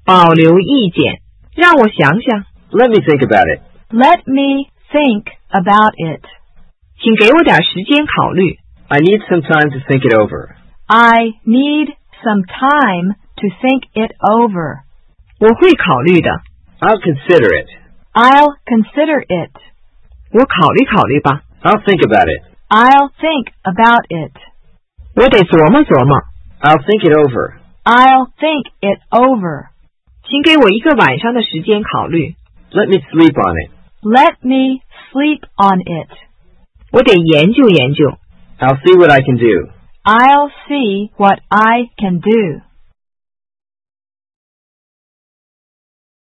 保留意见，让我想想。 Let me think about it. Let me think about it. 请给我点时间考虑。 I need some time to think it over. I need some time to think it over. 我会考虑的。 I'll consider it. I'll consider it. 我考虑考虑吧。 I'll think about it. I'll think about it. 我得琢磨琢磨。 I'll think it over. I'll think it over. 请给我一个晚上的时间考虑。 Let me sleep on it. Let me sleep on it. 我得研究研究。 I'll see what I can do. I'll see what I can do.